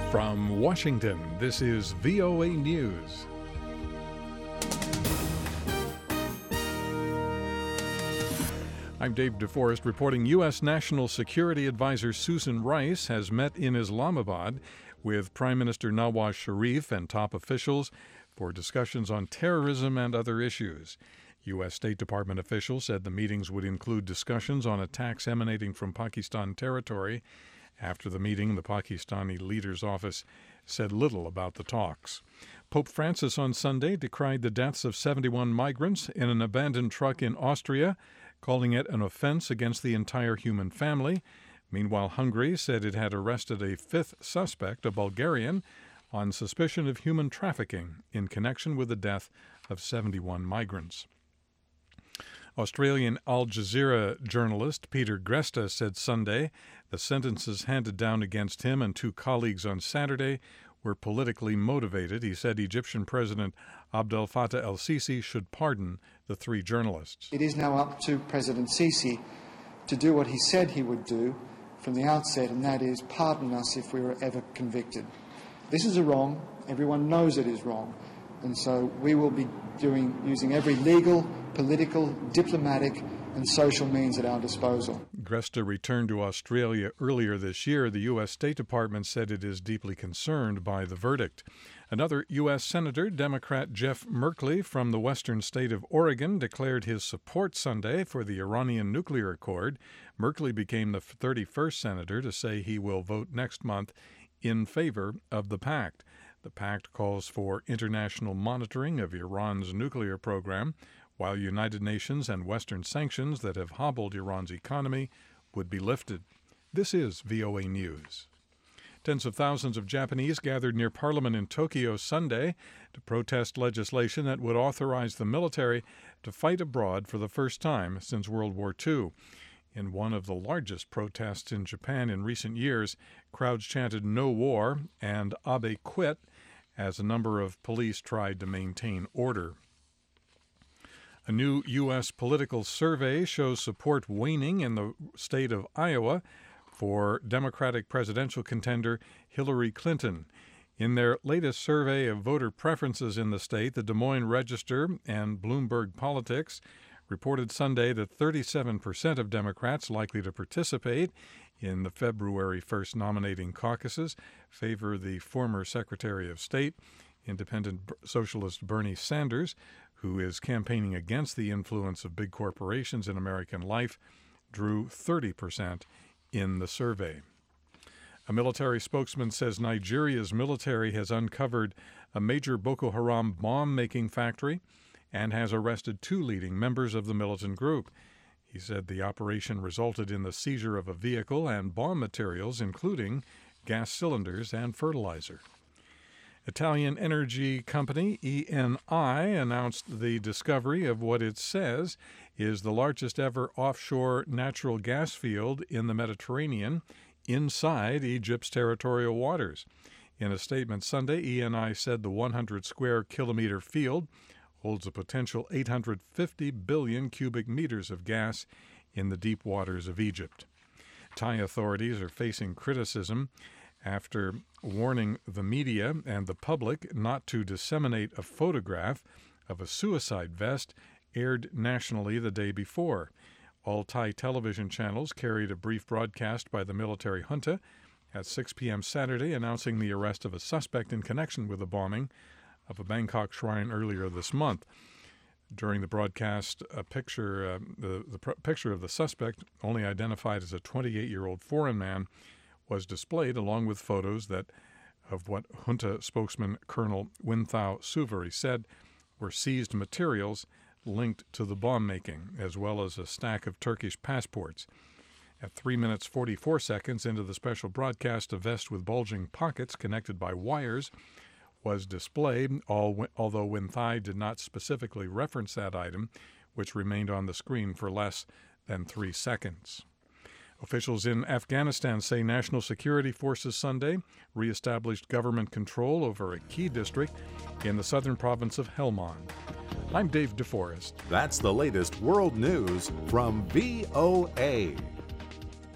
From Washington, this is VOA News. I'm Dave DeForest reporting U.S. National Security Advisor Susan Rice has met in Islamabad with Prime Minister Nawaz Sharif and top officials for discussions on terrorism and other issues. U.S. State Department officials said the meetings would include discussions on attacks emanating from Pakistan territory. After the meeting, the Pakistani leader's office said little about the talks. Pope Francis on Sunday decried the deaths of 71 migrants in an abandoned truck in Austria, calling it an offense against the entire human family. Meanwhile, Hungary said it had arrested a fifth suspect, a Bulgarian, on suspicion of human trafficking in connection with the death of 71 migrants. Australian Al Jazeera journalist Peter Greste said Sunday the sentences handed down against him and two colleagues on Saturday were politically motivated. He said Egyptian President Abdel Fattah el-Sisi should pardon the three journalists. It is now up to President Sisi to do what he said he would do from the outset, and that is pardon us if we were ever convicted. This is wrong. Everyone knows it is wrong. And so we will be using every legal, political, diplomatic and social means at our disposal. Greste returned to Australia earlier this year. The U.S. State Department said it is deeply concerned by the verdict. Another U.S. Senator, Democrat Jeff Merkley from the western state of Oregon, declared his support Sunday for the Iranian nuclear accord. Merkley became the 31st senator to say he will vote next month in favor of the pact. The pact calls for international monitoring of Iran's nuclear program, while United Nations and Western sanctions that have hobbled Iran's economy would be lifted. This is VOA News. Tens of thousands of Japanese gathered near Parliament in Tokyo Sunday to protest legislation that would authorize the military to fight abroad for the first time since World War II. In one of the largest protests in Japan in recent years, crowds chanted "No War" and "Abe quit" as a number of police tried to maintain order. A new U.S. political survey shows support waning in the state of Iowa for Democratic presidential contender Hillary Clinton. In their latest survey of voter preferences in the state, the Des Moines Register and Bloomberg Politics reported Sunday that 37% of Democrats likely to participate in the February 1st nominating caucuses favor the former Secretary of State, independent socialist Bernie Sanders, who is campaigning against the influence of big corporations in American life, drew 30% in the survey. A military spokesman says Nigeria's military has uncovered a major Boko Haram bomb-making factory and has arrested two leading members of the militant group. He said the operation resulted in the seizure of a vehicle and bomb materials, including gas cylinders and fertilizer. Italian energy company Eni announced the discovery of what it says is the largest ever offshore natural gas field in the Mediterranean inside Egypt's territorial waters. In a statement Sunday, Eni said the 100 square kilometer field holds a potential 850 billion cubic meters of gas in the deep waters of Egypt. Thai authorities are facing criticism after warning the media and the public not to disseminate a photograph of a suicide vest aired nationally the day before. All Thai television channels carried a brief broadcast by the military junta at 6 p.m. Saturday announcing the arrest of a suspect in connection with the bombing of a Bangkok shrine earlier this month. During the broadcast, a picture, the picture of the suspect, only identified as a 28-year-old foreign man, was displayed along with photos of what junta spokesman Colonel Winthau Suvari said were seized materials linked to the bomb making, as well as a stack of Turkish passports. At 3 minutes 44 seconds into the special broadcast, a vest with bulging pockets connected by wires was displayed, although Winthai did not specifically reference that item, which remained on the screen for less than 3 seconds. Officials in Afghanistan say national security forces Sunday reestablished government control over a key district in the southern province of Helmand. I'm Dave DeForest. That's the latest world news from VOA.